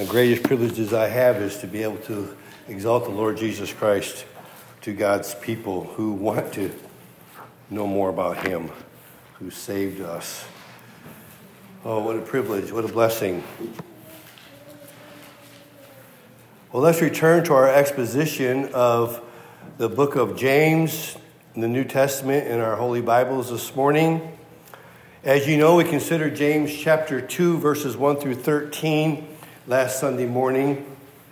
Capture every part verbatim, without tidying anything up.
the greatest privileges I have is to be able to exalt the Lord Jesus Christ to God's people who want to know more about him, who saved us. Oh, what a privilege, what a blessing. Well, let's return to our exposition of the book of James in the New Testament in our Holy Bibles this morning. As you know, we considered James chapter two, verses one through thirteen last Sunday morning,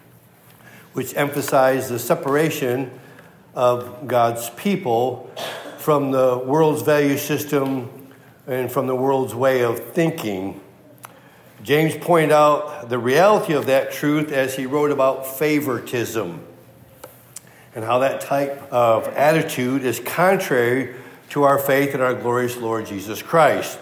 which emphasized the separation of God's people from the world's value system and from the world's way of thinking. James pointed out the reality of that truth as he wrote about favoritism and how that type of attitude is contrary to our faith in our glorious Lord Jesus Christ.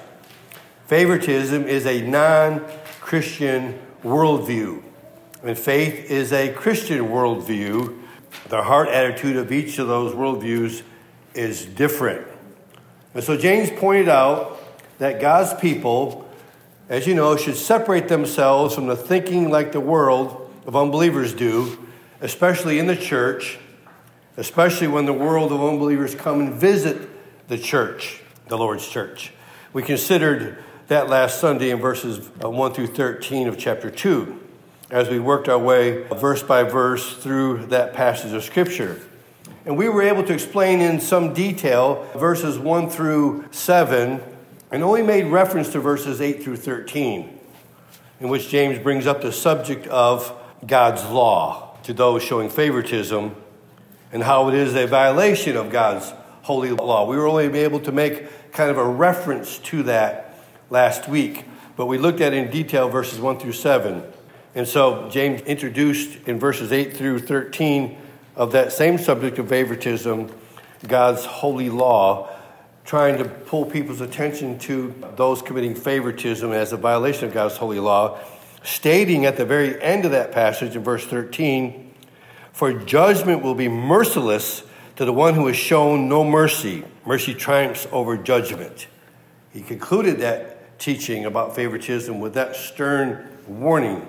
Favoritism is a non-Christian worldview, and faith is a Christian worldview. The heart attitude of each of those worldviews is different. And so James pointed out that God's people, as you know, should separate themselves from the thinking like the world of unbelievers do, especially in the church, especially when the world of unbelievers come and visit the church, the Lord's church. We considered that last Sunday in verses one through thirteen of chapter two, as we worked our way verse by verse through that passage of Scripture. And we were able to explain in some detail verses one through seven, and only made reference to verses eight through thirteen, in which James brings up the subject of God's law to those showing favoritism and how it is a violation of God's holy law. We were only able to make kind of a reference to that last week, but we looked at in detail verses one through seven. And so James introduced in verses eight through thirteen of that same subject of favoritism, God's holy law, trying to pull people's attention to those committing favoritism as a violation of God's holy law, stating at the very end of that passage in verse thirteen, "For judgment will be merciless to the one who has shown no mercy. Mercy triumphs over judgment." He concluded that teaching about favoritism with that stern warning.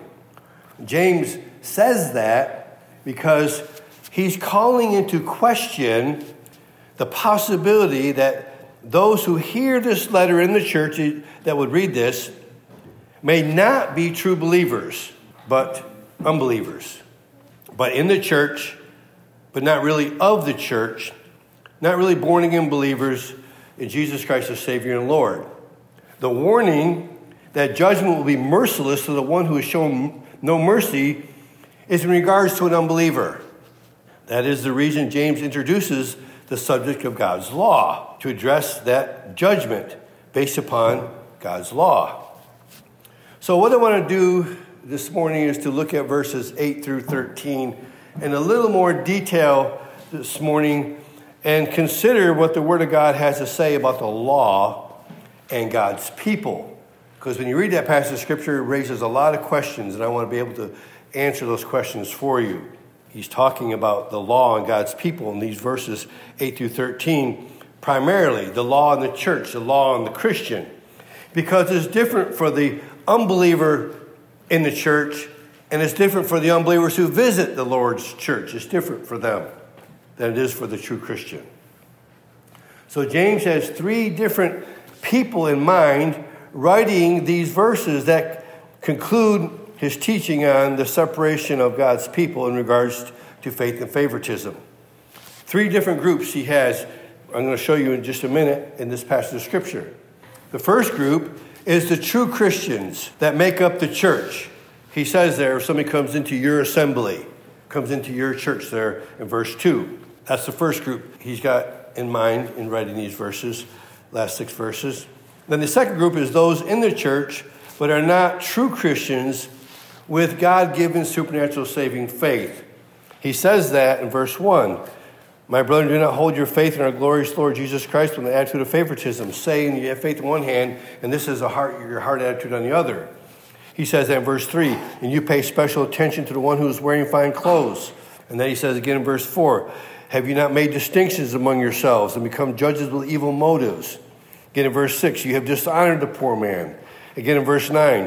James says that because he's calling into question the possibility that those who hear this letter in the church that would read this may not be true believers, but unbelievers. But in the church, but not really of the church, not really born-again believers in Jesus Christ as Savior and Lord. The warning that judgment will be merciless to the one who has shown no mercy is in regards to an unbeliever. That is the reason James introduces the subject of God's law, to address that judgment based upon God's law. So what I want to do this morning is to look at verses eight through thirteen in a little more detail this morning and consider what the Word of God has to say about the law and God's people. Because when you read that passage of Scripture, it raises a lot of questions, and I want to be able to answer those questions for you. He's talking about the law and God's people in these verses eight through thirteen, primarily the law in the church, the law in the Christian, because it's different for the unbeliever in the church, and it's different for the unbelievers who visit the Lord's church. It's different for them than it is for the true Christian. So James has three different people in mind writing these verses that conclude his teaching on the separation of God's people in regards to faith and favoritism. Three different groups he has. I'm going to show you in just a minute in this passage of Scripture. The first group is the true Christians that make up the church. He says there, if somebody comes into your assembly, comes into your church there in verse two. That's the first group he's got in mind in writing these verses, last six verses. Then the second group is those in the church but are not true Christians with God-given supernatural saving faith. He says that in verse one. "My brother, do not hold your faith in our glorious Lord Jesus Christ with an attitude of favoritism, saying you have faith in one hand, and this is a heart, your heart attitude on the other." He says that in verse three, "And you pay special attention to the one who is wearing fine clothes." And then he says again in verse four, "Have you not made distinctions among yourselves and become judges with evil motives?" Again in verse six, "You have dishonored the poor man." Again in verse nine,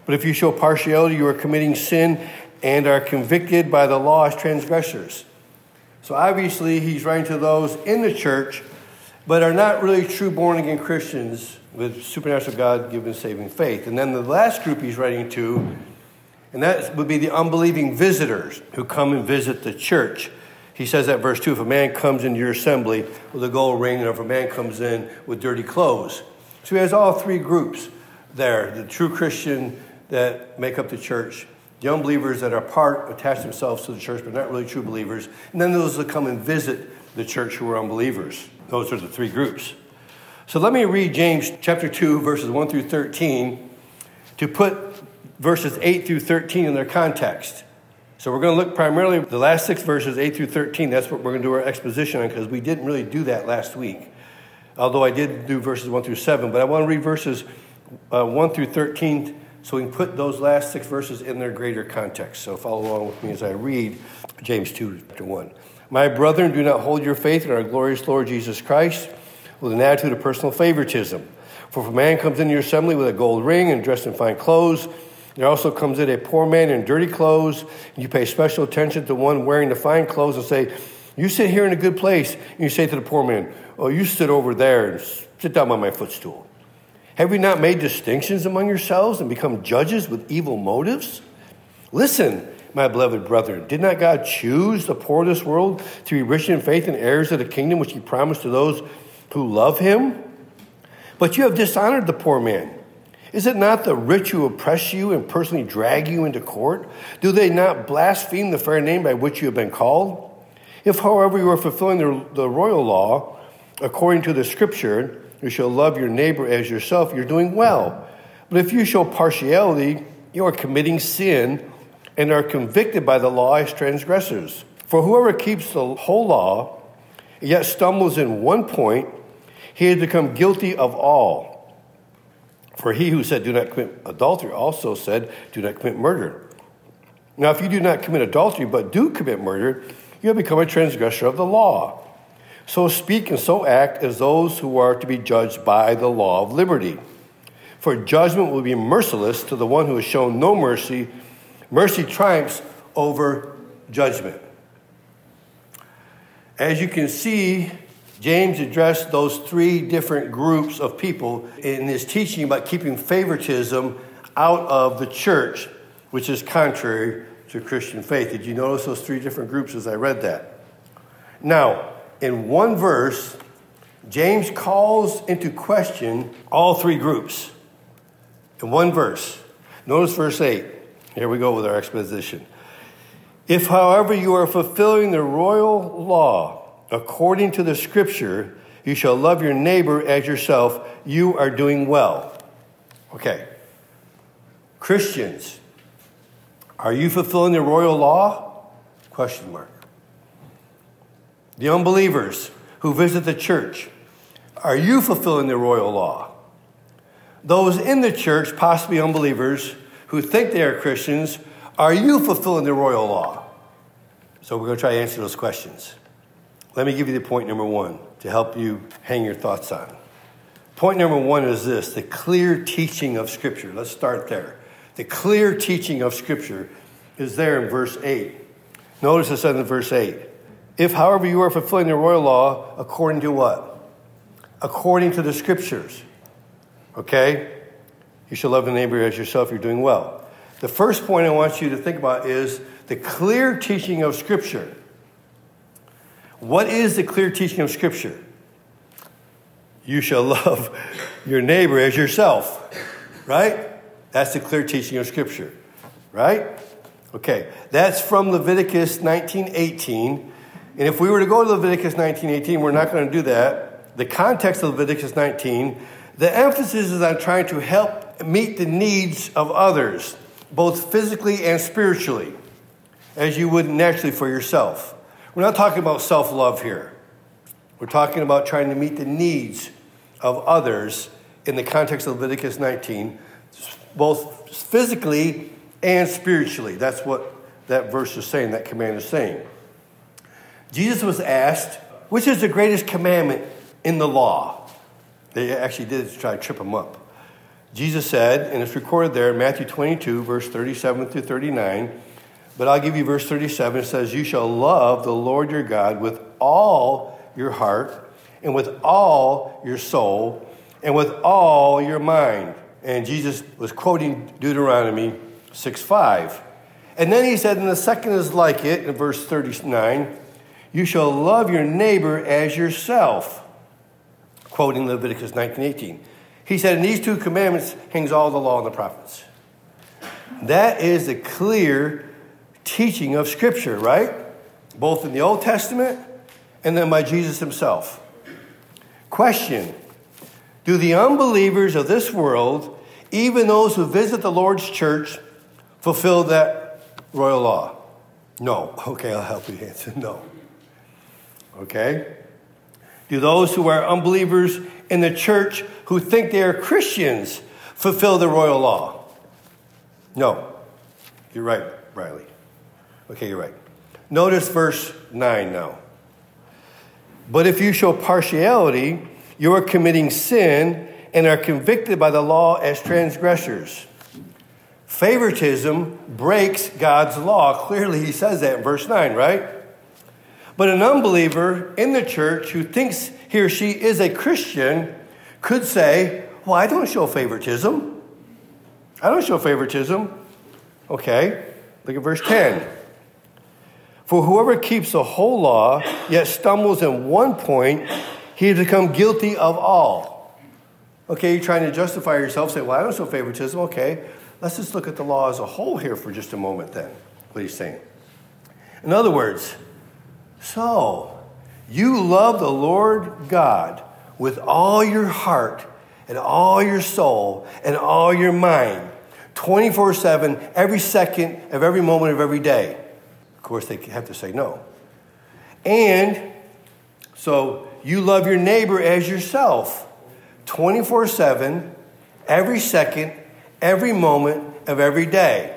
But if you show partiality, you are committing sin and are convicted by the law as transgressors. So obviously, he's writing to those in the church, but are not really true born-again Christians with supernatural God-given saving faith. And then the last group he's writing to, and that would be the unbelieving visitors who come and visit the church. He says that verse two, if a man comes into your assembly with a gold ring, and if a man comes in with dirty clothes. So he has all three groups there, the true Christian that make up the church, the unbelievers that are part, attach themselves to the church, but not really true believers, and then those that come and visit the church who are unbelievers. Those are the three groups. So let me read James chapter two, verses one through thirteen, to put verses eight through thirteen in their context. So we're going to look primarily at the last six verses, eight through thirteen. That's what we're going to do our exposition on, because we didn't really do that last week. Although I did do verses one through seven. But I want to read verses uh, one through thirteen so we can put those last six verses in their greater context. So follow along with me as I read James two, chapter one. My brethren, do not hold your faith in our glorious Lord Jesus Christ with an attitude of personal favoritism. For if a man comes into your assembly with a gold ring and dressed in fine clothes, there also comes in a poor man in dirty clothes, and you pay special attention to one wearing the fine clothes and say, you sit here in a good place. And you say to the poor man, oh, you sit over there and sit down by my footstool. Have you not made distinctions among yourselves and become judges with evil motives? Listen, my beloved brethren, did not God choose the poor of this world to be rich in faith and heirs of the kingdom which he promised to those who love him? But you have dishonored the poor man. Is it not the rich who oppress you and personally drag you into court? Do they not blaspheme the fair name by which you have been called? If, however, you are fulfilling the, the royal law, according to the scripture, you shall love your neighbor as yourself, you're doing well. But if you show partiality, you are committing sin and are convicted by the law as transgressors. For whoever keeps the whole law, yet stumbles in one point, he has become guilty of all. For he who said, do not commit adultery, also said, do not commit murder. Now, if you do not commit adultery, but do commit murder, you have become a transgressor of the law. So speak and so act as those who are to be judged by the law of liberty. For judgment will be merciless to the one who has shown no mercy. Mercy triumphs over judgment. As you can see, James addressed those three different groups of people in his teaching about keeping favoritism out of the church, which is contrary to Christian faith. Did you notice those three different groups as I read that? Now, in one verse, James calls into question all three groups. In one verse. Notice verse eight. Here we go with our exposition. If, however, you are fulfilling the royal law, according to the scripture, you shall love your neighbor as yourself, you are doing well. Okay. Christians, are you fulfilling the royal law? Question mark. The unbelievers who visit the church, are you fulfilling the royal law? Those in the church, possibly unbelievers, who think they are Christians, are you fulfilling the royal law? So we're going to try to answer those questions. Let me give you the point number one to help you hang your thoughts on. Point number one is this, the clear teaching of Scripture. Let's start there. The clear teaching of Scripture is there in verse eight. Notice it said in verse eight. If, however, you are fulfilling the royal law, according to what? According to the Scriptures. Okay? You shall love the neighbor as yourself, you're doing well. The first point I want you to think about is the clear teaching of Scripture. What is the clear teaching of Scripture? You shall love your neighbor as yourself. Right? That's the clear teaching of Scripture. Right? Okay. That's from Leviticus nineteen eighteen. And if we were to go to Leviticus nineteen eighteen, we're not going to do that. The context of Leviticus nineteen, the emphasis is on trying to help meet the needs of others, both physically and spiritually, as you would naturally for yourself. We're not talking about self-love here. We're talking about trying to meet the needs of others in the context of Leviticus nineteen, both physically and spiritually. That's what that verse is saying, that command is saying. Jesus was asked, which is the greatest commandment in the law? They actually did it to try to trip him up. Jesus said, and it's recorded there in Matthew twenty-two, verse thirty-seven through thirty-nine, but I'll give you verse thirty-seven. It says, you shall love the Lord your God with all your heart and with all your soul and with all your mind. And Jesus was quoting Deuteronomy six five. And then he said, and the second is like it, in verse thirty-nine, you shall love your neighbor as yourself, quoting Leviticus nineteen eighteen. He said, in these two commandments hangs all the law and the prophets. That is the clear teaching of Scripture, right? Both in the Old Testament and then by Jesus himself. Question, do the unbelievers of this world, even those who visit the Lord's church, fulfill that royal law? No. Okay, I'll help you answer. No. Okay? Do those who are unbelievers in the church who think they are Christians fulfill the royal law? No. You're right, Riley. Okay, you're right. Notice verse nine now. But if you show partiality, you are committing sin and are convicted by the law as transgressors. Favoritism breaks God's law. Clearly, he says that in verse nine, right? But an unbeliever in the church who thinks he or she is a Christian could say, well, I don't show favoritism. I don't show favoritism. Okay, look at verse ten. For whoever keeps the whole law, yet stumbles in one point, he has become guilty of all. Okay, you're trying to justify yourself, say, well, I don't show favoritism. Okay, let's just look at the law as a whole here for just a moment then, what he's saying. In other words, so you love the Lord God with all your heart and all your soul and all your mind, twenty-four seven, every second of every moment of every day. Of course, they have to say no. And so you love your neighbor as yourself, twenty-four seven, every second, every moment of every day.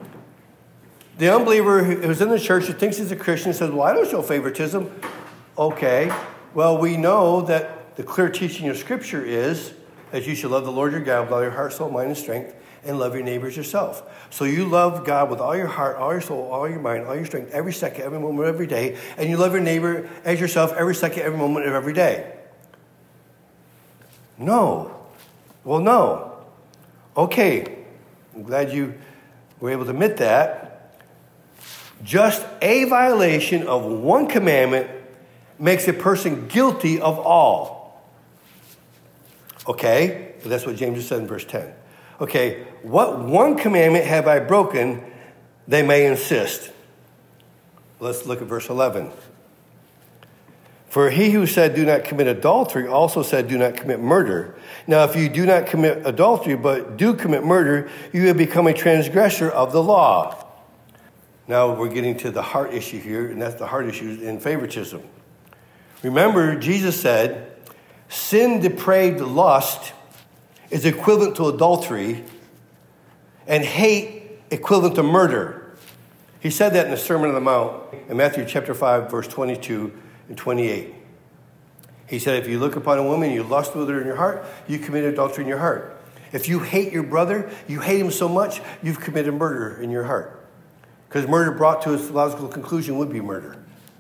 The unbeliever who's in the church who thinks he's a Christian says, well, I don't show favoritism. Okay, well, we know that the clear teaching of Scripture is that you should love the Lord your God with all your heart, soul, mind, and strength, and love your neighbors yourself. So you love God with all your heart, all your soul, all your mind, all your strength, every second, every moment of every day, and you love your neighbor as yourself every second, every moment of every day. No. Well, no. Okay, I'm glad you were able to admit that. Just a violation of one commandment makes a person guilty of all. Okay, that's what James just said in verse ten. Okay, what one commandment have I broken, they may insist. Let's look at verse eleven. For he who said, do not commit adultery, also said, do not commit murder. Now, if you do not commit adultery, but do commit murder, you have become a transgressor of the law. Now we're getting to the heart issue here, and that's the heart issue in favoritism. Remember, Jesus said, sin-depraved lust is equivalent to adultery, and hate equivalent to murder. He said that in the Sermon on the Mount in Matthew chapter five, verse twenty-two and twenty-eight. He said, if you look upon a woman and you lust with her in your heart, you committed adultery in your heart. If you hate your brother, you hate him so much, you've committed murder in your heart. Because murder brought to its logical conclusion would be murder.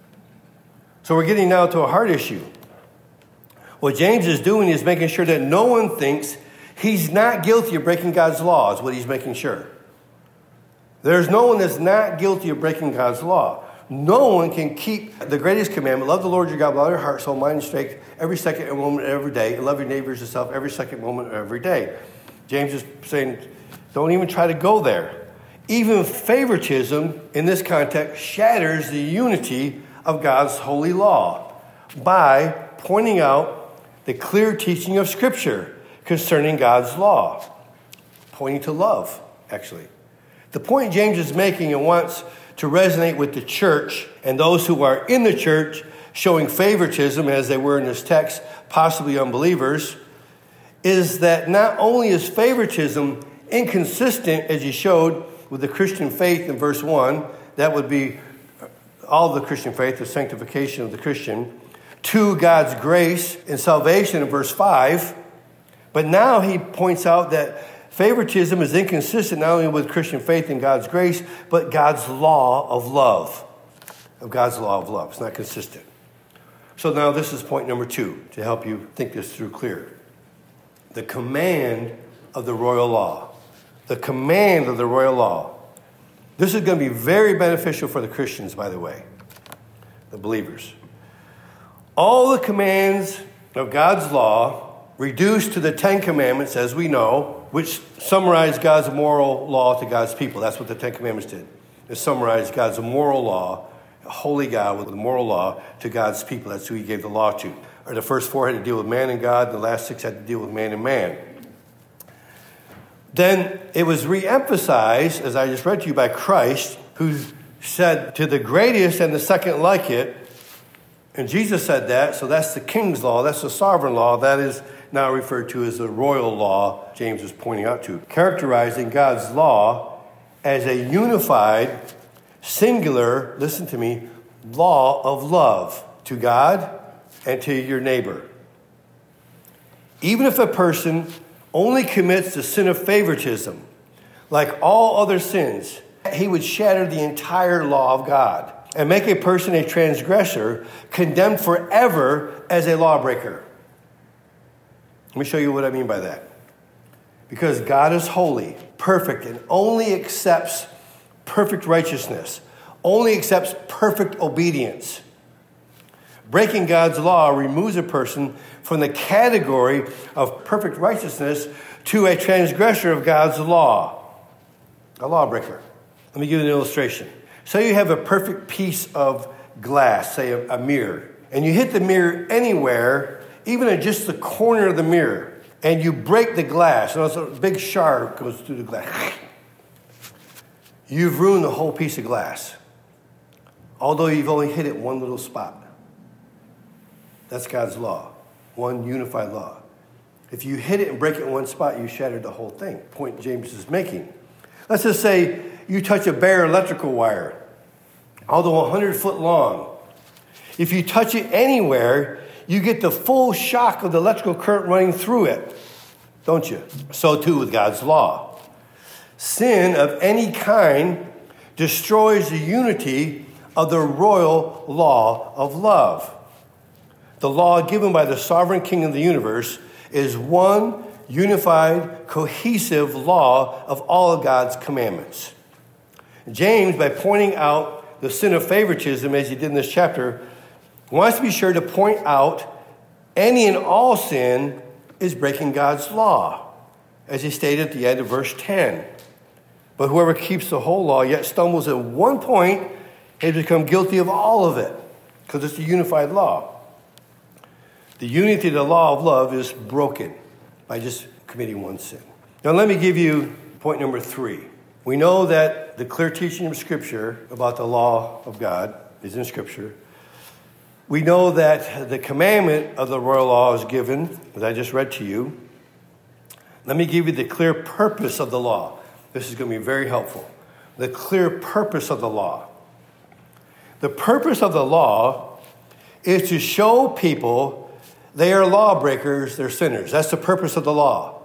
So we're getting now to a heart issue. What James is doing is making sure that no one thinks he's not guilty of breaking God's law, is what he's making sure. There's no one that's not guilty of breaking God's law. No one can keep the greatest commandment, love the Lord your God with all your heart, soul, mind, and strength, every second, every moment, every day, and love your neighbors yourself every second, moment, every day. James is saying, don't even try to go there. Even favoritism in this context shatters the unity of God's holy law by pointing out the clear teaching of Scripture concerning God's law, pointing to love, actually. The point James is making and wants to resonate with the church and those who are in the church showing favoritism, as they were in this text, possibly unbelievers, is that not only is favoritism inconsistent, as he showed with the Christian faith in verse one, that would be all of the Christian faith, the sanctification of the Christian, to God's grace and salvation in verse five, But now he points out that favoritism is inconsistent not only with Christian faith and God's grace, but God's law of love. Of God's law of love. It's not consistent. So now this is point number two to help you think this through clear. The command of the royal law. The command of the royal law. This is going to be very beneficial for the Christians, by the way, the believers. All the commands of God's law, reduced to the Ten Commandments, as we know, which summarize God's moral law to God's people. That's what the Ten Commandments did. It summarized God's moral law, a holy God with the moral law to God's people. That's who he gave the law to. Or the first four had to deal with man and God. The last six had to deal with man and man. Then it was re-emphasized, as I just read to you, by Christ, who said to the greatest and the second like it, and Jesus said that, so that's the king's law, that's the sovereign law, that is now referred to as the royal law, James is pointing out to, characterizing God's law as a unified, singular, listen to me, law of love to God and to your neighbor. Even if a person only commits the sin of favoritism, like all other sins, he would shatter the entire law of God and make a person a transgressor, condemned forever as a lawbreaker. Let me show you what I mean by that. Because God is holy, perfect, and only accepts perfect righteousness, only accepts perfect obedience. Breaking God's law removes a person from the category of perfect righteousness to a transgressor of God's law, a lawbreaker. Let me give you an illustration. Say you have a perfect piece of glass, say a, a mirror, and you hit the mirror anywhere, even at just the corner of the mirror, and you break the glass, and it's a big shard goes through the glass. You've ruined the whole piece of glass, although you've only hit it one little spot. That's God's law, one unified law. If you hit it and break it in one spot, you shattered the whole thing. Point James is making. Let's just say you touch a bare electrical wire, although one hundred foot long. If you touch it anywhere, you get the full shock of the electrical current running through it, don't you? So too with God's law. Sin of any kind destroys the unity of the royal law of love. The law given by the sovereign king of the universe is one unified, cohesive law of all of God's commandments. James, by pointing out the sin of favoritism, as he did in this chapter, wants to be sure to point out any and all sin is breaking God's law, as he stated at the end of verse ten. But whoever keeps the whole law yet stumbles at one point has become guilty of all of it, because it's a unified law. The unity of the law of love is broken by just committing one sin. Now let me give you point number three. We know that the clear teaching of Scripture about the law of God is in Scripture. We know that the commandment of the royal law is given, as I just read to you. Let me give you the clear purpose of the law. This is going to be very helpful. The clear purpose of the law. The purpose of the law is to show people they are lawbreakers, they're sinners. That's the purpose of the law.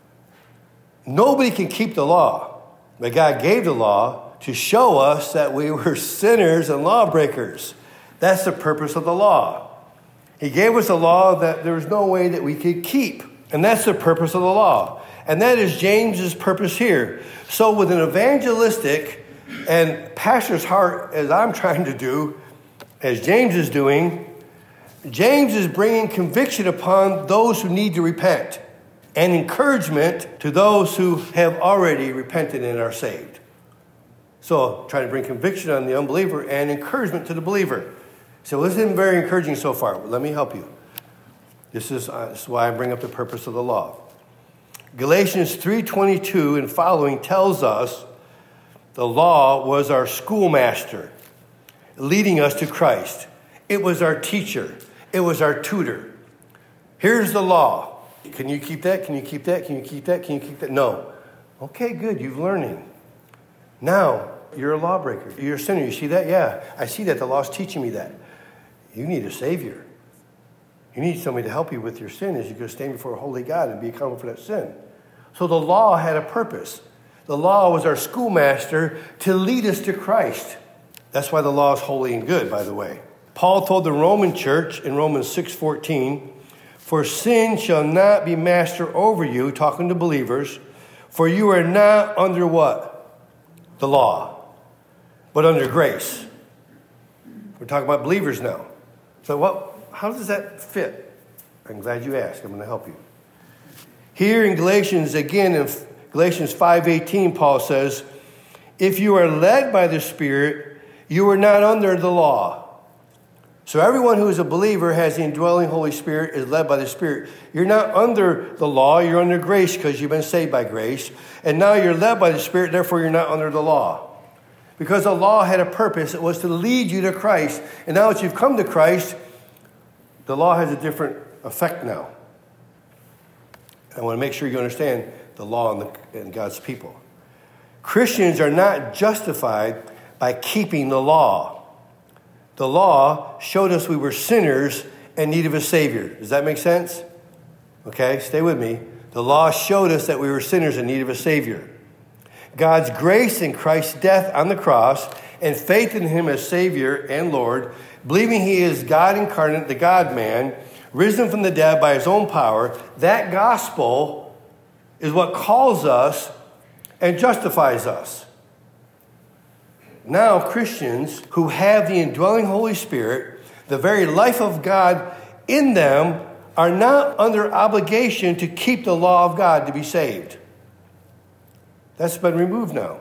Nobody can keep the law, but God gave the law to show us that we were sinners and lawbreakers. That's the purpose of the law. He gave us a law that there was no way that we could keep, and that's the purpose of the law. And that is James's purpose here. So with an evangelistic and pastor's heart, as I'm trying to do, as James is doing, James is bringing conviction upon those who need to repent and encouragement to those who have already repented and are saved. So trying to bring conviction on the unbeliever and encouragement to the believer. So this isn't very encouraging so far. Let me help you. This is, uh, this is why I bring up the purpose of the law. Galatians three twenty-two and following tells us the law was our schoolmaster, leading us to Christ. It was our teacher. It was our tutor. Here's the law. Can you keep that? Can you keep that? Can you keep that? Can you keep that? No. Okay, good. You're learning. Now, you're a lawbreaker. You're a sinner. You see that? Yeah, I see that. The law's teaching me that. You need a Savior. You need somebody to help you with your sin as you go stand before a holy God and be accountable for that sin. So the law had a purpose. The law was our schoolmaster to lead us to Christ. That's why the law is holy and good, by the way. Paul told the Roman church in Romans six fourteen, for sin shall not be master over you, talking to believers, for you are not under what? The law, but under grace. We're talking about believers now. So what? How does that fit? I'm glad you asked. I'm going to help you. Here in Galatians, again, in Galatians five eighteen, Paul says, if you are led by the Spirit, you are not under the law. So everyone who is a believer has the indwelling Holy Spirit, is led by the Spirit. You're not under the law, you're under grace because you've been saved by grace. And now you're led by the Spirit, therefore you're not under the law. Because the law had a purpose, it was to lead you to Christ. And now that you've come to Christ, the law has a different effect now. I want to make sure you understand the law and, the, and God's people. Christians are not justified by keeping the law. The law showed us we were sinners in need of a Savior. Does that make sense? Okay, stay with me. The law showed us that we were sinners in need of a Savior. God's grace in Christ's death on the cross and faith in him as Savior and Lord, believing he is God incarnate, the God-man, risen from the dead by his own power, that gospel is what calls us and justifies us. Now, Christians who have the indwelling Holy Spirit, the very life of God in them, are not under obligation to keep the law of God to be saved. That's been removed now.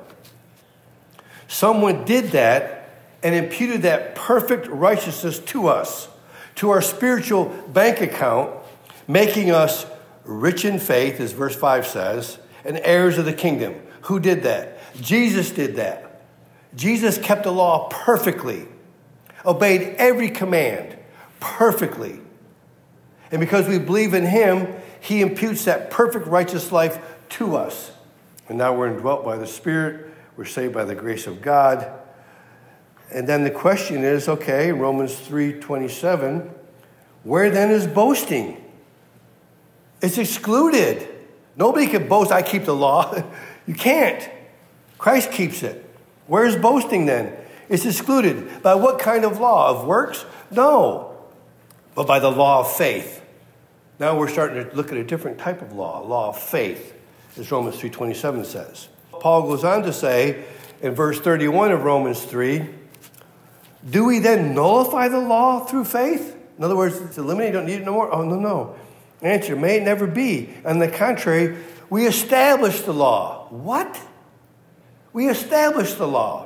Someone did that and imputed that perfect righteousness to us, to our spiritual bank account, making us rich in faith, as verse five says, and heirs of the kingdom. Who did that? Jesus did that. Jesus kept the law perfectly, obeyed every command perfectly. And because we believe in him, he imputes that perfect righteous life to us. And now we're indwelt by the Spirit. We're saved by the grace of God. And then the question is, okay, Romans three twenty-seven, where then is boasting? It's excluded. Nobody can boast, I keep the law. You can't. Christ keeps it. Where's boasting then? It's excluded. By what kind of law? Of works? No. But by the law of faith. Now we're starting to look at a different type of law, law of faith, as Romans three twenty-seven says. Paul goes on to say in verse thirty-one of Romans three, do we then nullify the law through faith? In other words, it's eliminated, you don't need it no more? Oh, no, no. Answer, may it never be. On the contrary, we establish the law. What? We establish the law.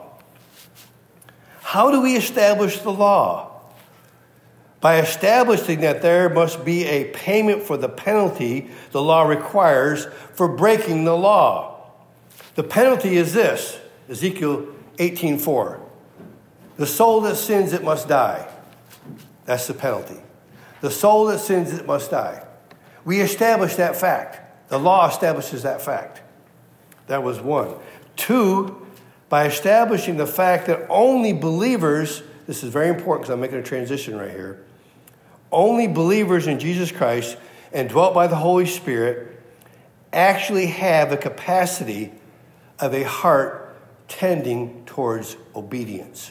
How do we establish the law? By establishing that there must be a payment for the penalty the law requires for breaking the law. The penalty is this, Ezekiel eighteen four. The soul that sins, it must die. That's the penalty. The soul that sins, it must die. We establish that fact. The law establishes that fact. That was one. Two, by establishing the fact that only believers, this is very important because I'm making a transition right here, only believers in Jesus Christ and dwelt by the Holy Spirit actually have the capacity of a heart tending towards obedience.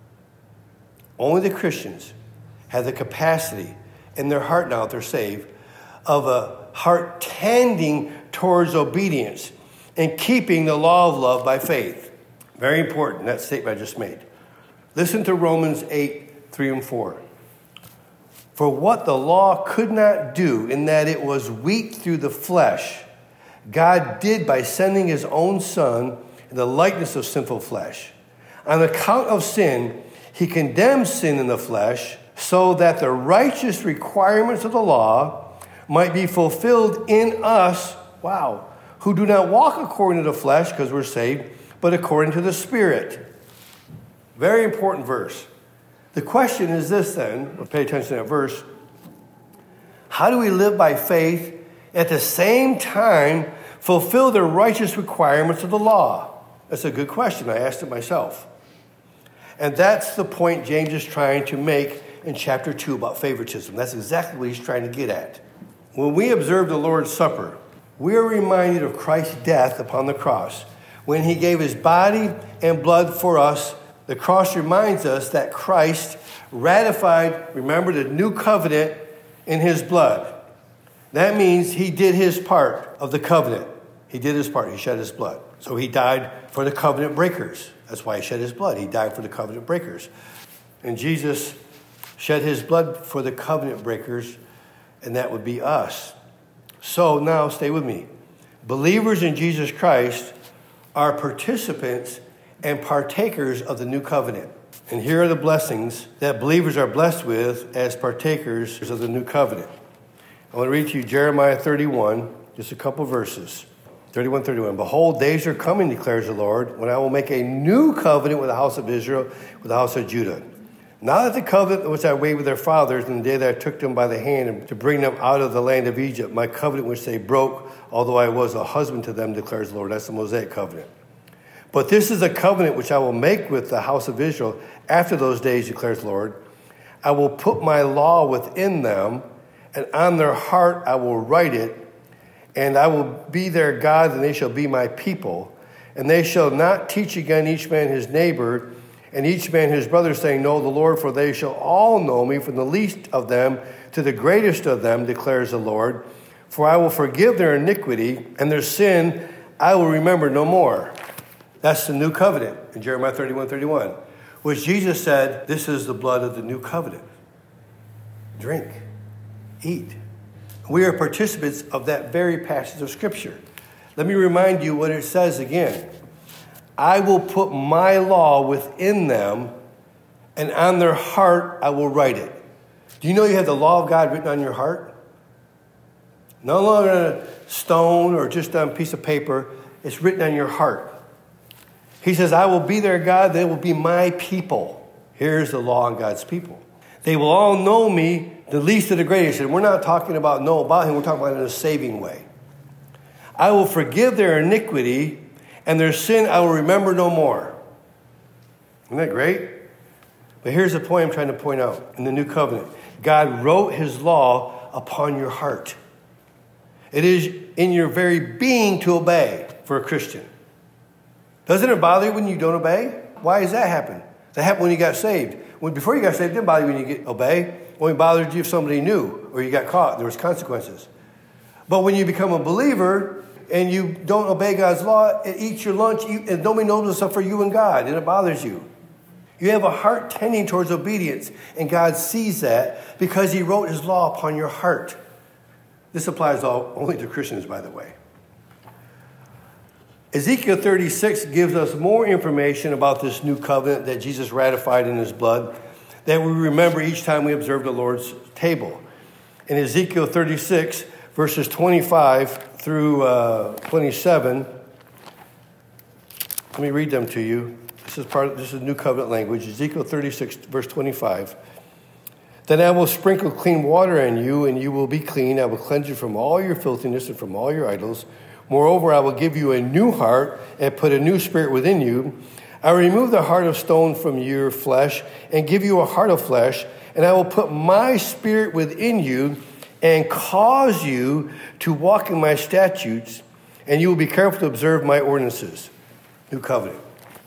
Only the Christians have the capacity in their heart now, if they're saved, of a heart tending towards obedience and keeping the law of love by faith. Very important, that statement I just made. Listen to Romans eight, three and four. For what the law could not do, in that it was weak through the flesh, God did by sending his own Son in the likeness of sinful flesh. On account of sin, he condemned sin in the flesh, so that the righteous requirements of the law might be fulfilled in us, wow, who do not walk according to the flesh, because we're saved, but according to the Spirit. Very important verse. The question is this then, pay attention to that verse. How do we live by faith, at the same time fulfill the righteous requirements of the law? That's a good question. I asked it myself. And that's the point James is trying to make in chapter two about favoritism. That's exactly what he's trying to get at. When we observe the Lord's Supper, we are reminded of Christ's death upon the cross. When he gave his body and blood for us, the cross reminds us that Christ ratified, remember, the new covenant in his blood. That means he did his part of the covenant. He did his part. He shed his blood. So he died for the covenant breakers. That's why he shed his blood. He died for the covenant breakers. And Jesus shed his blood for the covenant breakers, and that would be us. So now, stay with me. Believers in Jesus Christ are participants and partakers of the new covenant. And here are the blessings that believers are blessed with as partakers of the new covenant. I want to read to you Jeremiah thirty-one, just a couple verses. thirty-one, thirty-one. Behold, days are coming, declares the Lord, when I will make a new covenant with the house of Israel, with the house of Judah. Not that the covenant which I made with their fathers in the day that I took them by the hand to bring them out of the land of Egypt, my covenant which they broke, although I was a husband to them, declares the Lord. That's the Mosaic covenant. But this is a covenant which I will make with the house of Israel after those days, declares the Lord. I will put my law within them, and on their heart I will write it, and I will be their God, and they shall be my people. And they shall not teach again each man his neighbor, and each man his brother, saying, Know the Lord, for they shall all know me, from the least of them to the greatest of them, declares the Lord. For I will forgive their iniquity, and their sin I will remember no more. That's the new covenant in Jeremiah thirty-one, thirty-one, which Jesus said, this is the blood of the new covenant. Drink, eat. We are participants of that very passage of Scripture. Let me remind you what it says again. I will put my law within them, and on their heart I will write it. Do you know you have the law of God written on your heart? No longer on a stone or just on a piece of paper. It's written on your heart. He says, I will be their God. They will be my people. Here's the law on God's people. They will all know me, the least of the greatest. And we're not talking about know about him. We're talking about in a saving way. I will forgive their iniquity, and their sin I will remember no more. Isn't that great? But here's the point I'm trying to point out. In the new covenant, God wrote his law upon your heart. It is in your very being to obey for a Christian. Doesn't it bother you when you don't obey? Why does that happen? That happened when you got saved. When before you got saved, it didn't bother you when you get obey. Only bothered you if somebody knew or you got caught. There was consequences. But when you become a believer and you don't obey God's law, it eats your lunch, and nobody knows except for you and God, and it bothers you. You have a heart tending towards obedience, and God sees that because he wrote his law upon your heart. This applies all, only to Christians, by the way. Ezekiel thirty-six gives us more information about this new covenant that Jesus ratified in his blood that we remember each time we observe the Lord's table. In Ezekiel thirty-six, verses twenty-five through uh, twenty-seven, let me read them to you. This is part of, this is new covenant language. Ezekiel thirty-six, verse twenty-five. Then I will sprinkle clean water on you, and you will be clean. I will cleanse you from all your filthiness and from all your idols. Moreover, I will give you a new heart and put a new spirit within you. I will remove the heart of stone from your flesh and give you a heart of flesh. And I will put my spirit within you and cause you to walk in my statutes. And you will be careful to observe my ordinances. New covenant.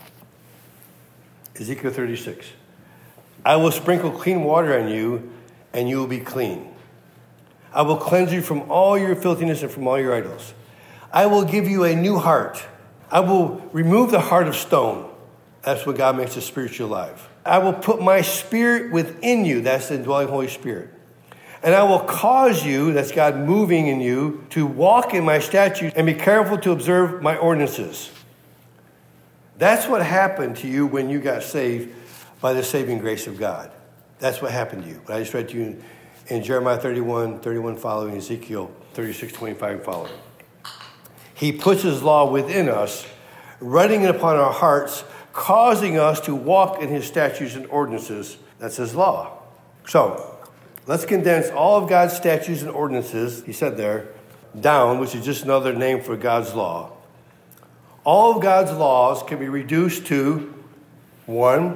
Ezekiel thirty-six. I will sprinkle clean water on you, and you will be clean. I will cleanse you from all your filthiness and from all your idols. I will give you a new heart. I will remove the heart of stone. That's what God makes us spiritually alive. I will put my spirit within you. That's the indwelling Holy Spirit. And I will cause you, that's God moving in you, to walk in my statutes and be careful to observe my ordinances. That's what happened to you when you got saved by the saving grace of God. That's what happened to you. What I just read to you in Jeremiah thirty-one, thirty-one following, Ezekiel thirty-six, twenty-five following. He puts his law within us, writing it upon our hearts, causing us to walk in his statutes and ordinances. That's his law. So, let's condense all of God's statutes and ordinances, he said there, down, which is just another name for God's law. All of God's laws can be reduced to, one,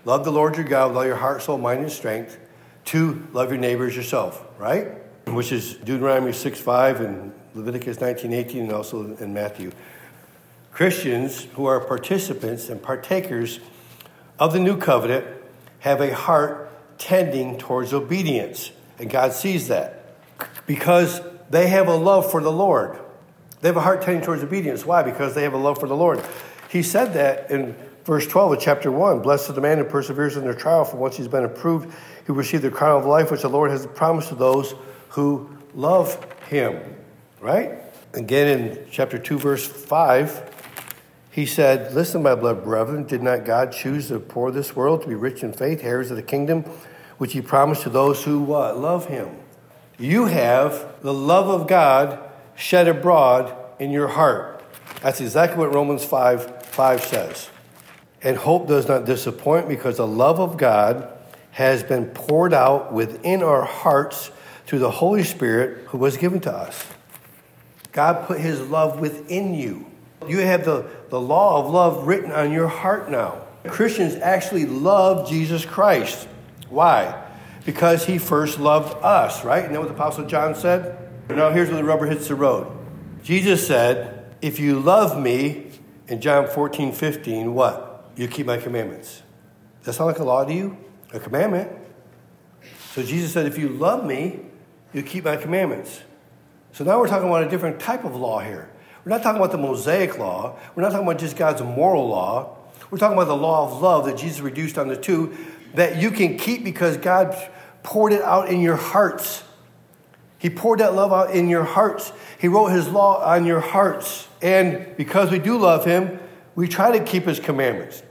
love the Lord your God with all your heart, soul, mind, and strength. Two, love your neighbor as yourself, right? Which is Deuteronomy six five and Leviticus nineteen eighteen and also in Matthew. Christians who are participants and partakers of the new covenant have a heart tending towards obedience. And God sees that because they have a love for the Lord. They have a heart tending towards obedience. Why? Because they have a love for the Lord. He said that in verse twelve of chapter one. Blessed is the man who perseveres in their trial, for once he's been approved, he will receive the crown of life, which the Lord has promised to those who love him. Right? Again in chapter two, verse five, he said, listen, my beloved brethren, did not God choose the poor of this world to be rich in faith, heirs of the kingdom, which he promised to those who what? Love him. You have the love of God shed abroad in your heart. That's exactly what Romans five five says. And hope does not disappoint because the love of God has been poured out within our hearts through the Holy Spirit who was given to us. God put his love within you. You have the, the law of love written on your heart now. Christians actually love Jesus Christ. Why? Because he first loved us, right? You know what the Apostle John said? Now here's where the rubber hits the road. Jesus said, if you love me, in John fourteen fifteen, what? You keep my commandments. Does that sound like a law to you? A commandment. So Jesus said, if you love me, you keep my commandments. So now we're talking about a different type of law here. We're not talking about the Mosaic law. We're not talking about just God's moral law. We're talking about the law of love that Jesus reduced down to two that you can keep because God poured it out in your hearts. He poured that love out in your hearts. He wrote his law on your hearts. And because we do love him, we try to keep his commandments.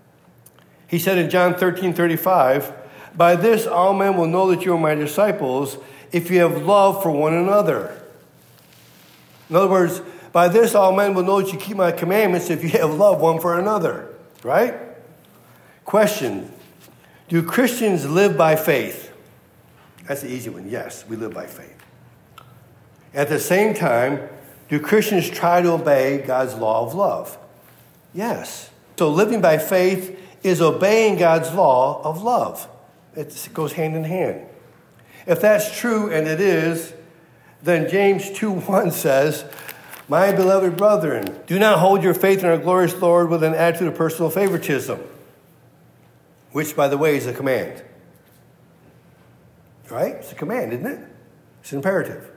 He said in John thirteen thirty-five, by this all men will know that you are my disciples if you have love for one another. In other words, by this all men will know that you keep my commandments if you have love one for another. Right? Question, do Christians live by faith? That's the easy one. Yes, we live by faith. At the same time, do Christians try to obey God's law of love? Yes. So living by faith is obeying God's law of love. It goes hand in hand. If that's true, and it is, then James two one says, my beloved brethren, do not hold your faith in our glorious Lord with an attitude of personal favoritism, which, by the way, is a command. Right? It's a command, isn't it? It's an imperative.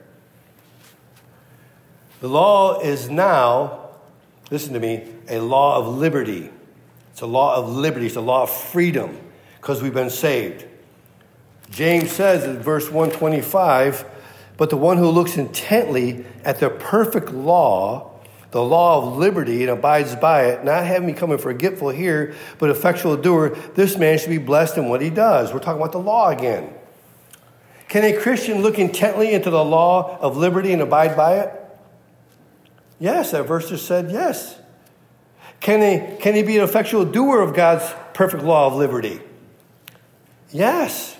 The law is now, listen to me, a law of liberty. It's a law of liberty. It's a law of freedom because we've been saved. James says in verse one twenty-five, but the one who looks intently at the perfect law, the law of liberty, and abides by it, not having become a forgetful hearer, but effectual doer, this man should be blessed in what he does. We're talking about the law again. Can a Christian look intently into the law of liberty and abide by it? Yes, that verse just said yes. Can he, can he be an effectual doer of God's perfect law of liberty? Yes.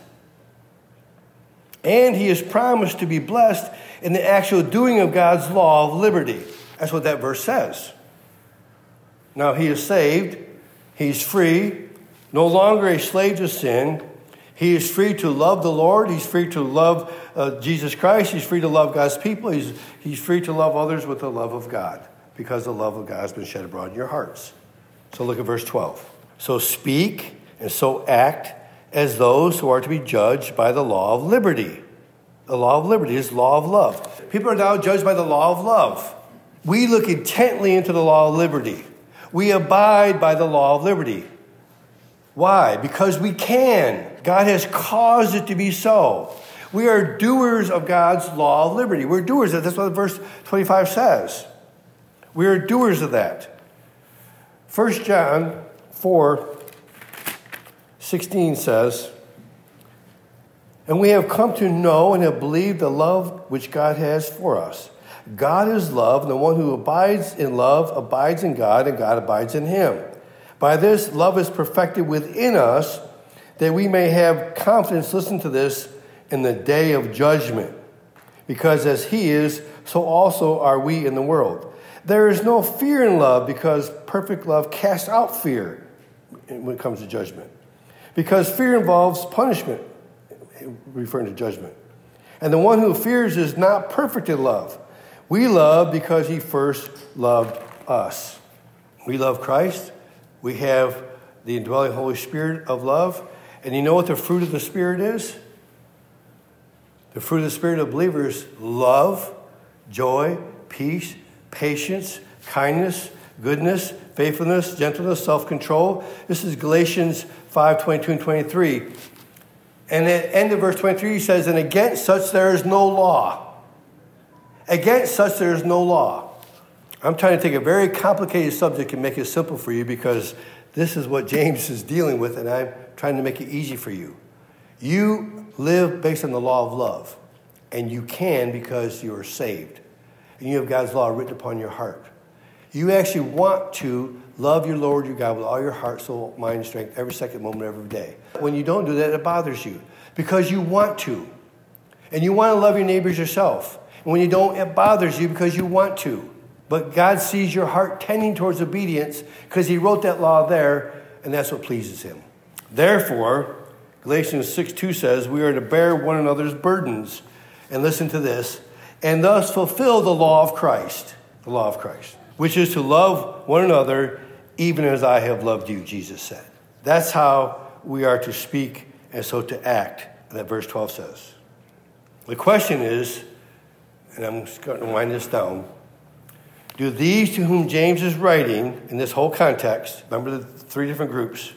And he is promised to be blessed in the actual doing of God's law of liberty. That's what that verse says. Now, he is saved. He's free. No longer a slave to sin. He is free to love the Lord. He's free to love uh, Jesus Christ. He's free to love God's people. He's, he's free to love others with the love of God because the love of God has been shed abroad in your hearts. So look at verse twelve. So speak and so act as those who are to be judged by the law of liberty. The law of liberty is law of love. People are now judged by the law of love. We look intently into the law of liberty. We abide by the law of liberty. Why? Because we can. God has caused it to be so. We are doers of God's law of liberty. We're doers of that. That's what verse twenty-five says. We are doers of that. First John four sixteen says, and we have come to know and have believed the love which God has for us. God is love, and the one who abides in love abides in God, and God abides in him. By this, love is perfected within us, that we may have confidence, listen to this, in the day of judgment. Because as he is, so also are we in the world. There is no fear in love, because perfect love casts out fear when it comes to judgment. because fear involves punishment, referring to judgment. And the one who fears is not perfect in love. We love because he first loved us. We love Christ. We have the indwelling Holy Spirit of love. And you know what the fruit of the Spirit is? The fruit of the Spirit of believers: love, joy, peace, patience, kindness, goodness, faithfulness, gentleness, self-control. This is Galatians five, twenty-two and twenty-three. And at the end of verse twenty-three, he says, and against such there is no law. Against such there is no law. I'm trying to take a very complicated subject and make it simple for you, because this is what James is dealing with, and I'm trying to make it easy for you. You live based on the law of love, and you can because you are saved, and you have God's law written upon your heart. You actually want to love your Lord your God with all your heart, soul, mind, and strength every second moment, every day. When you don't do that, it bothers you because you want to. And you want to love your neighbors yourself. And when you don't, it bothers you because you want to. But God sees your heart tending towards obedience because he wrote that law there, and that's what pleases him. Therefore, Galatians six two says, we are to bear one another's burdens. And listen to this. And thus fulfill the law of Christ. The law of Christ. Which is to love one another even as I have loved you, Jesus said. That's how we are to speak and so to act, that verse twelve says. The question is, and I'm just going to wind this down, do these to whom James is writing in this whole context, remember the three different groups,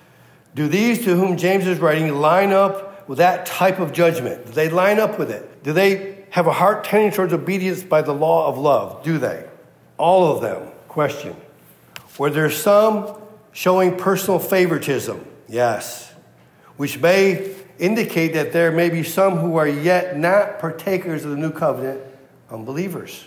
do these to whom James is writing line up with that type of judgment? Do they line up with it? Do they have a heart tending towards obedience by the law of love? Do they? All of them. Question. Were there some showing personal favoritism? Yes. Which may indicate that there may be some who are yet not partakers of the new covenant, unbelievers.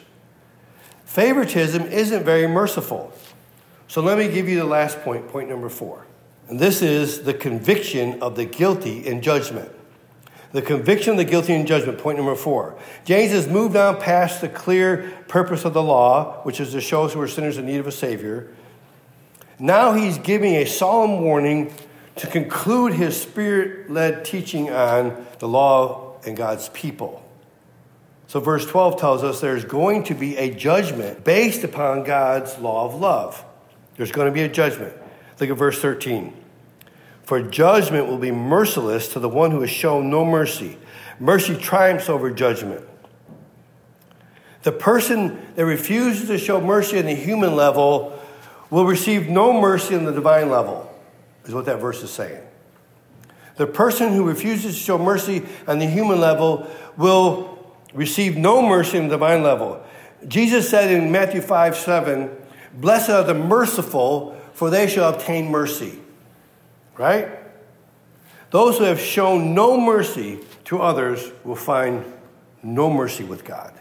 Favoritism isn't very merciful. So let me give you the last point, point number four. And this is the conviction of the guilty in judgment. The conviction of the guilty in judgment, point number four. James has moved on past the clear purpose of the law, which is to show us who are sinners in need of a Savior. Now he's giving a solemn warning to conclude his Spirit-led teaching on the law and God's people. So verse twelve tells us there's going to be a judgment based upon God's law of love. There's going to be a judgment. Look at verse thirteen. For judgment will be merciless to the one who has shown no mercy. Mercy triumphs over judgment. The person that refuses to show mercy on the human level will receive no mercy on the divine level, is what that verse is saying. The person who refuses to show mercy on the human level will receive no mercy on the divine level. Jesus said in Matthew five seven, blessed are the merciful, for they shall obtain mercy. Right? Those who have shown no mercy to others will find no mercy with God.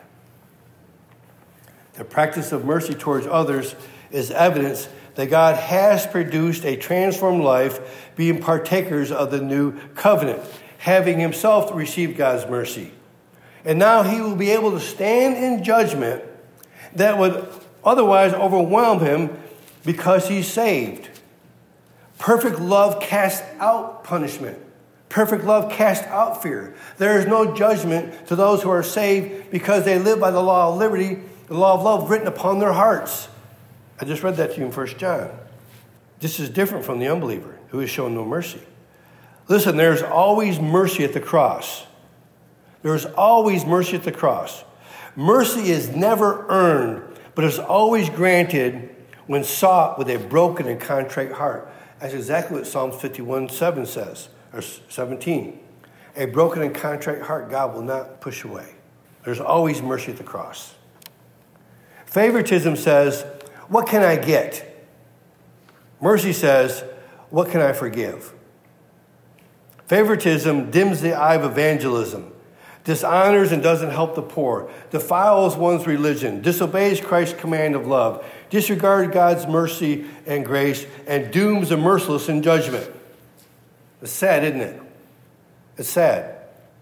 The practice of mercy towards others is evidence that God has produced a transformed life, being partakers of the new covenant, having himself received God's mercy. And now he will be able to stand in judgment that would otherwise overwhelm him because he's saved. Perfect love casts out punishment. Perfect love casts out fear. There is no judgment to those who are saved because they live by the law of liberty, the law of love written upon their hearts. I just read that to you in First John. This is different from the unbeliever who has shown no mercy. Listen, there's always mercy at the cross. There's always mercy at the cross. Mercy is never earned, but is always granted when sought with a broken and contrite heart. That's exactly what Psalm fifty-one seven says, or seventeen. A broken and contrite heart God will not push away. There's always mercy at the cross. Favoritism says, what can I get? Mercy says, what can I forgive? Favoritism dims the eye of evangelism, dishonors and doesn't help the poor, defiles one's religion, disobeys Christ's command of love, disregards God's mercy and grace, and dooms the merciless in judgment. It's sad, isn't it? It's sad.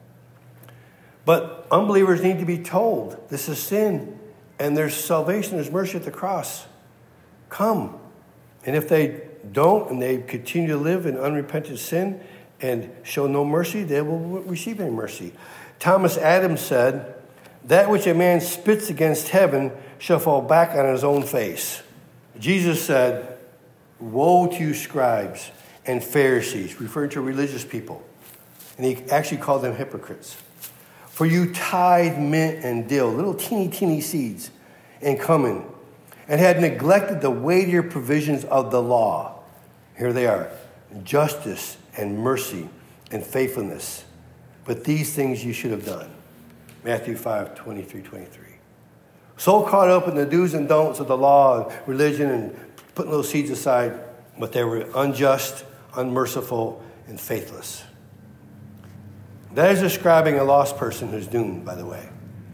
But unbelievers need to be told this is sin, and there's salvation, there's mercy at the cross. Come. And if they don't and they continue to live in unrepentant sin and show no mercy, they will receive any mercy. Thomas Adams said, that which a man spits against heaven shall fall back on his own face. Jesus said, woe to you scribes and Pharisees, referring to religious people. And he actually called them hypocrites. For you tithe mint and dill, little teeny, teeny seeds, and cumin, and had neglected the weightier provisions of the law. Here they are, justice and mercy and faithfulness. But these things you should have done. Matthew five, twenty-three, twenty-three. So caught up in the do's and don'ts of the law and religion and putting those seeds aside, but they were unjust, unmerciful, and faithless. That is describing a lost person who's doomed, by the way.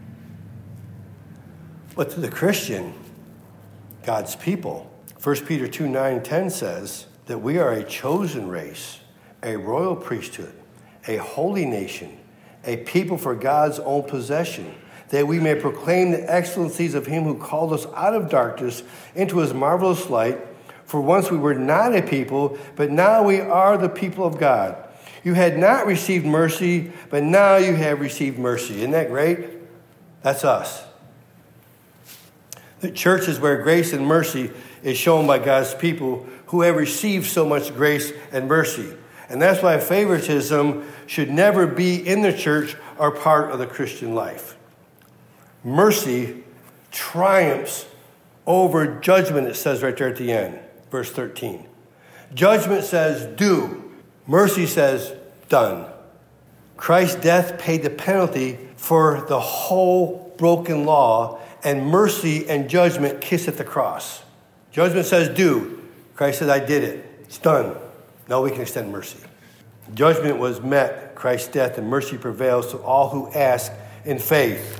But to the Christian, God's people, First Peter two, nine, ten says that we are a chosen race, a royal priesthood, a holy nation, a people for God's own possession, that we may proclaim the excellencies of him who called us out of darkness into his marvelous light. For once we were not a people, but now we are the people of God. You had not received mercy, but now you have received mercy. Isn't that great? That's us. The church is where grace and mercy is shown by God's people who have received so much grace and mercy. And that's why favoritism should never be in the church or part of the Christian life. Mercy triumphs over judgment, it says right there at the end, verse thirteen. Judgment says, do. Mercy says, done. Christ's death paid the penalty for the whole broken law, and mercy and judgment kiss at the cross. Judgment says, do. Christ says, I did it. It's done. Now we can extend mercy. Judgment was met, Christ's death, and mercy prevails to all who ask in faith.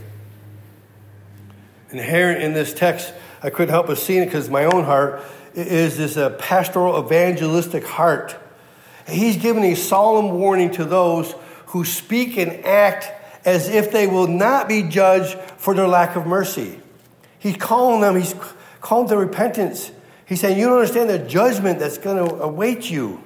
Inherent in this text, I couldn't help but seeing it because my own heart is this uh, pastoral evangelistic heart. He's giving a solemn warning to those who speak and act as if they will not be judged for their lack of mercy. He's calling them, he's calling them to repentance. He's saying, you don't understand the judgment that's going to await you.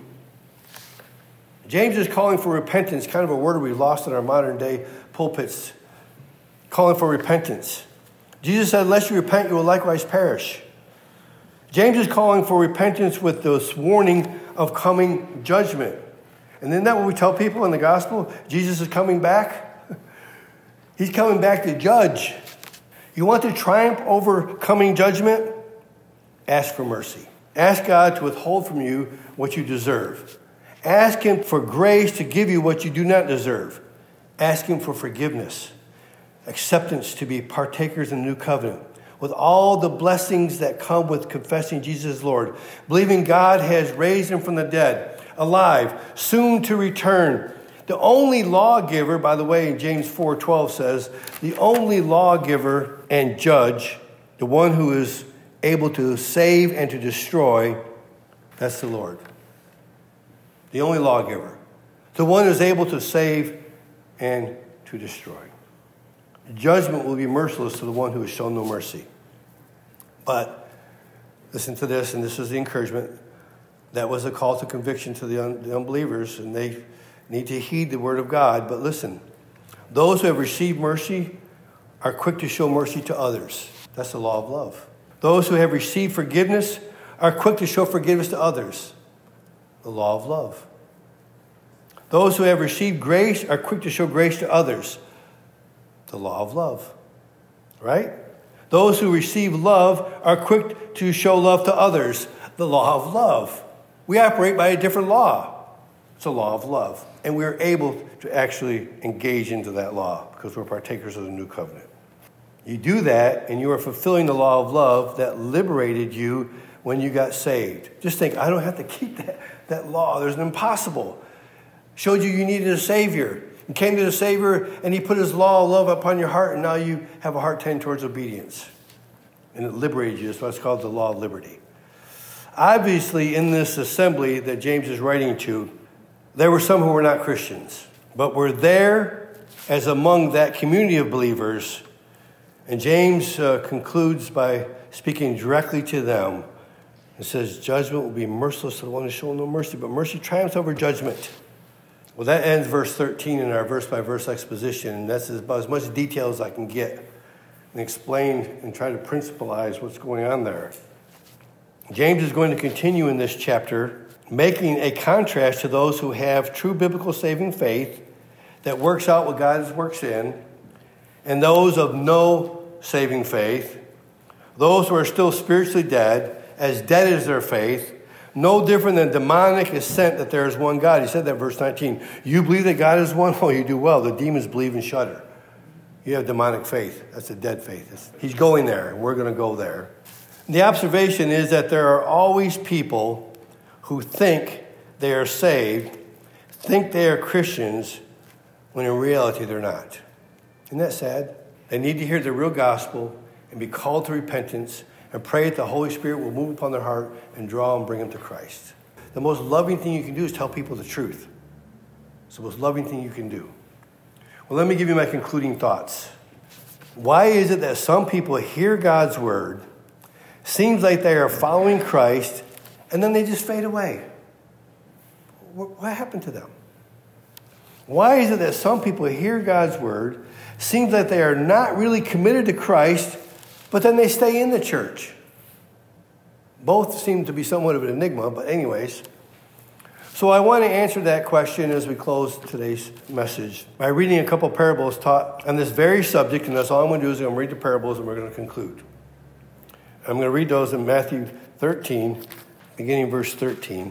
James is calling for repentance, kind of a word we've lost in our modern day pulpits. Calling for repentance. Jesus said, unless you repent, you will likewise perish. James is calling for repentance with this warning of coming judgment. And isn't that what we tell people in the gospel? Jesus is coming back. He's coming back to judge. You want to triumph over coming judgment? Ask for mercy. Ask God to withhold from you what you deserve. Ask him for grace to give you what you do not deserve. Ask him for forgiveness, acceptance to be partakers in the new covenant, with all the blessings that come with confessing Jesus as Lord, believing God has raised him from the dead, alive, soon to return. The only lawgiver, by the way, in James four twelve says, the only lawgiver and judge, the one who is able to save and to destroy, that's the Lord. The only lawgiver. The one who is able to save and to destroy. Judgment will be merciless to the one who has shown no mercy. But listen to this, and this is the encouragement. That was a call to conviction to the, un- the unbelievers, and they need to heed the word of God. But listen, those who have received mercy are quick to show mercy to others. That's the law of love. Those who have received forgiveness are quick to show forgiveness to others. The law of love. Those who have received grace are quick to show grace to others. The law of love. Right? Those who receive love are quick to show love to others. The law of love. We operate by a different law. It's a law of love. And we're able to actually engage into that law because we're partakers of the new covenant. You do that and you are fulfilling the law of love that liberated you when you got saved. Just think, I don't have to keep that, that law. There's an impossible. Showed you you needed a Savior. You came to the Savior and he put his law of love upon your heart, and now you have a heart tending towards obedience. And it liberated you. That's what's called the law of liberty. Obviously, in this assembly that James is writing to, there were some who were not Christians, but were there as among that community of believers. And James uh, concludes by speaking directly to them It says judgment will be merciless to the one who shows no mercy, but mercy triumphs over judgment. Well, that ends verse thirteen in our verse-by-verse exposition, and that's about as much detail as I can get and explain and try to principalize what's going on there. James is going to continue in this chapter, making a contrast to those who have true biblical saving faith that works out what God works in, and those of no saving faith, those who are still spiritually dead, as dead as their faith, no different than demonic assent that there is one God. He said that in verse nineteen. You believe that God is one? Oh, you do well. The demons believe and shudder. You have demonic faith. That's a dead faith. He's going there, and we're going to go there. The observation is that there are always people who think they are saved, think they are Christians, when in reality they're not. Isn't that sad? They need to hear the real gospel and be called to repentance and pray that the Holy Spirit will move upon their heart and draw and bring them to Christ. The most loving thing you can do is tell people the truth. It's the most loving thing you can do. Well, let me give you my concluding thoughts. Why is it that some people hear God's word, seems like they are following Christ, and then they just fade away? What happened to them? Why is it that some people hear God's word, seems like they are not really committed to Christ, but then they stay in the church? Both seem to be somewhat of an enigma, but anyways. So I want to answer that question as we close today's message by reading a couple parables taught on this very subject, and that's all I'm going to do is I'm going to read the parables and we're going to conclude. I'm going to read those in Matthew thirteen, beginning verse thirteen.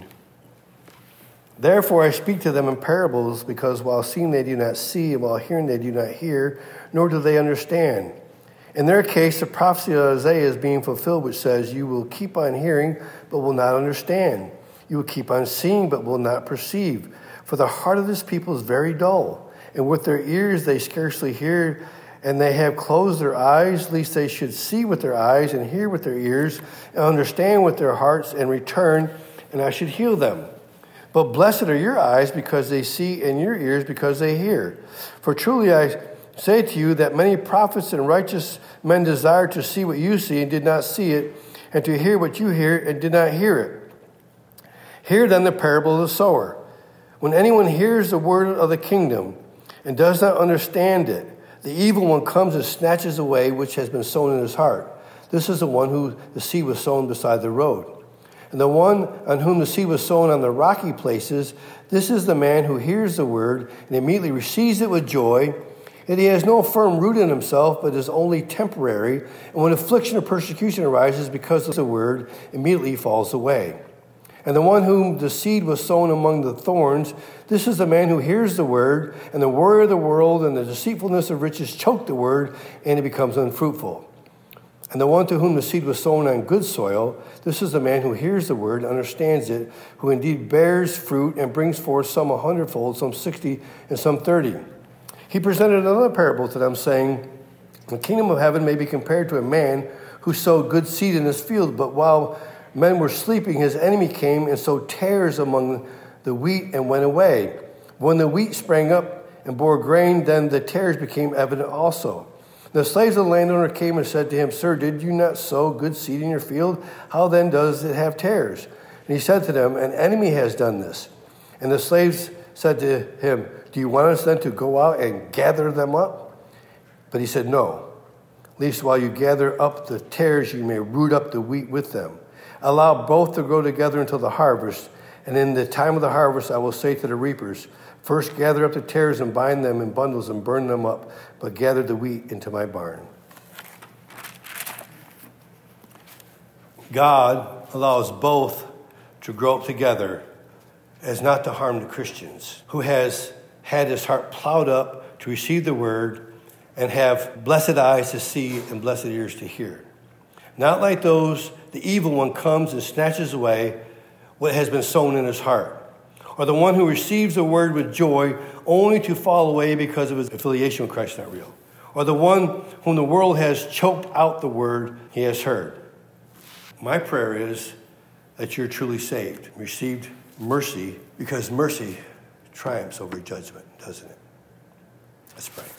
Therefore I speak to them in parables, because while seeing they do not see, and while hearing they do not hear, nor do they understand. In their case, the prophecy of Isaiah is being fulfilled, which says, you will keep on hearing, but will not understand. You will keep on seeing, but will not perceive. For the heart of this people is very dull, and with their ears they scarcely hear, and they have closed their eyes, lest they should see with their eyes, and hear with their ears, and understand with their hearts, and return, and I should heal them. But blessed are your eyes because they see, and your ears because they hear. For truly I say to you that many prophets and righteous men desired to see what you see and did not see it, and to hear what you hear and did not hear it. Hear then the parable of the sower. When anyone hears the word of the kingdom and does not understand it, the evil one comes and snatches away which has been sown in his heart. This is the one who the seed was sown beside the road. And the one on whom the seed was sown on the rocky places, this is the man who hears the word and immediately receives it with joy. And he has no firm root in himself, but is only temporary. And when affliction or persecution arises because of the word, immediately falls away. And the one whom the seed was sown among the thorns, this is the man who hears the word, and the worry of the world and the deceitfulness of riches choke the word, and it becomes unfruitful. And the one to whom the seed was sown on good soil, this is the man who hears the word and understands it, who indeed bears fruit and brings forth some a hundredfold, some sixty, and some thirty. He presented another parable to them, saying, the kingdom of heaven may be compared to a man who sowed good seed in his field, but while men were sleeping, his enemy came and sowed tares among the wheat and went away. When the wheat sprang up and bore grain, then the tares became evident also. The slaves of the landowner came and said to him, Sir, did you not sow good seed in your field? How then does it have tares? And he said to them, An enemy has done this. And the slaves said to him, Do you want us then to go out and gather them up? But he said, No. Least while you gather up the tares, you may root up the wheat with them. Allow both to grow together until the harvest. And in the time of the harvest, I will say to the reapers, First gather up the tares and bind them in bundles and burn them up, but gather the wheat into my barn. God allows both to grow up together as not to harm the Christians, who has had his heart plowed up to receive the word and have blessed eyes to see and blessed ears to hear. Not like those, the evil one comes and snatches away what has been sown in his heart, or the one who receives the word with joy only to fall away because of his affiliation with Christ not real, or the one whom the world has choked out the word he has heard. My prayer is that you're truly saved, received mercy, because mercy triumphs over judgment, doesn't it? Let's pray.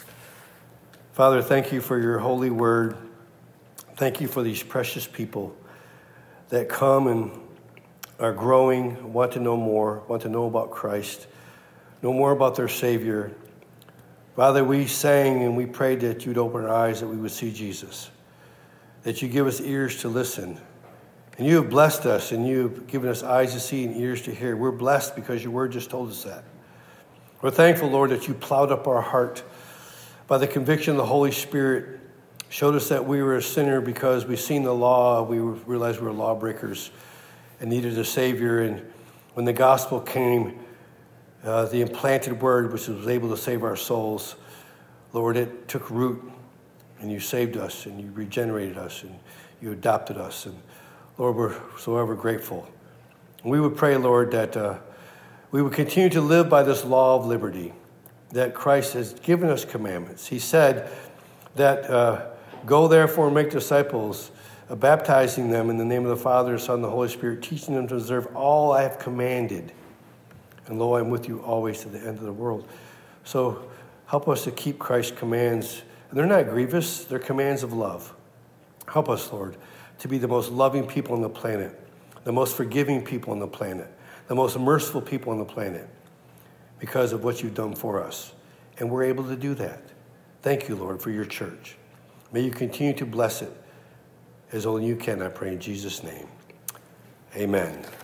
Father, thank you for your holy word. Thank you for these precious people that come and are growing, want to know more, want to know about Christ, know more about their Savior. Father, we sang and we prayed that you'd open our eyes, that we would see Jesus, that you give us ears to listen. And you have blessed us, and you have given us eyes to see and ears to hear. We're blessed because your word just told us that. We're thankful, Lord, that you plowed up our heart by the conviction of the Holy Spirit, showed us that we were a sinner because we've seen the law. We realized we were lawbreakers and needed a Savior. And when the gospel came, uh, the implanted word, which was able to save our souls, Lord, it took root, and you saved us, and you regenerated us, and you adopted us. And Lord, we're so ever grateful. And we would pray, Lord, that uh, we would continue to live by this law of liberty, that Christ has given us commandments. He said that, uh, go therefore and make disciples, uh, baptizing them in the name of the Father, the Son, and the Holy Spirit, teaching them to observe all I have commanded. And lo, I'm with you always to the end of the world. So help us to keep Christ's commands. And they're not grievous, they're commands of love. Help us, Lord, to be the most loving people on the planet, the most forgiving people on the planet, the most merciful people on the planet, because of what you've done for us. And we're able to do that. Thank you, Lord, for your church. May you continue to bless it as only you can, I pray in Jesus' name. Amen.